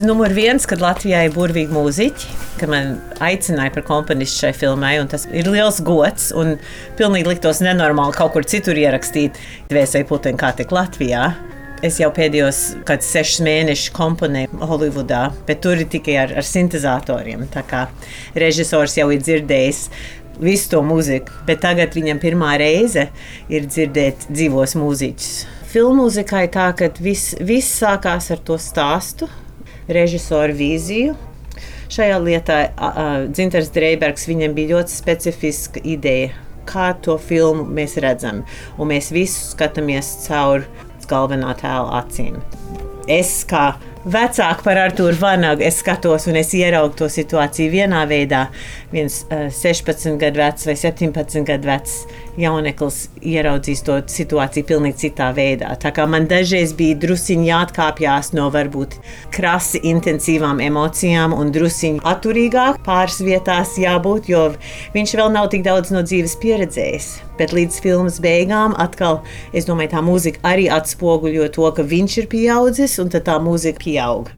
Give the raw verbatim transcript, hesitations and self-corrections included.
Numur viens, kad Latvijā ir burvīgi mūziķi, ka man aicināja par komponistu šai filmai, un tas ir liels gods, un pilnīgi liktos nenormāli kaut kur citur ierakstīt Dvēseli puteņi kā tik Latvijā. Es jau pēdējos kādus sešus mēnešus komponēju Holivudā, bet tur ir tikai ar, ar sintezatoriem, tā kā režisors jau ir dzirdējis visu to mūziku, bet tagad viņam pirmā reize ir dzirdēt dzīvos mūziķus. Filmmūzikā ir tā, ka viss, viss sākās ar to stāstu, režisoru vīziju. Šajā lietā Dzintars Dreibergs, viņam bija ļoti specifiska ideja, kā to filmu mēs redzam, un mēs visu skatāmies caur galvenā tēla acīm. Es kā vecāka par Artūru Vanagu, es skatos un es ieraugu to situāciju vienā veidā. Viens uh, sešpadsmit gadu vecs vai septiņpadsmit gadu vecs jauneklis ieraudzīs to situāciju pilnīgi citā veidā. Tā kā man dažreiz bija drusiņi jāatkāpjās no varbūt krasi intensīvām emocijām un drusiņi atturīgāk pāris vietās jābūt, jo viņš vēl nav tik daudz no dzīves pieredzējis. Bet līdz filmas beigām atkal, es domāju, tā mūzika arī atspoguļo to, ka viņš ir pieaudzis un tad tā mūzika pieaug.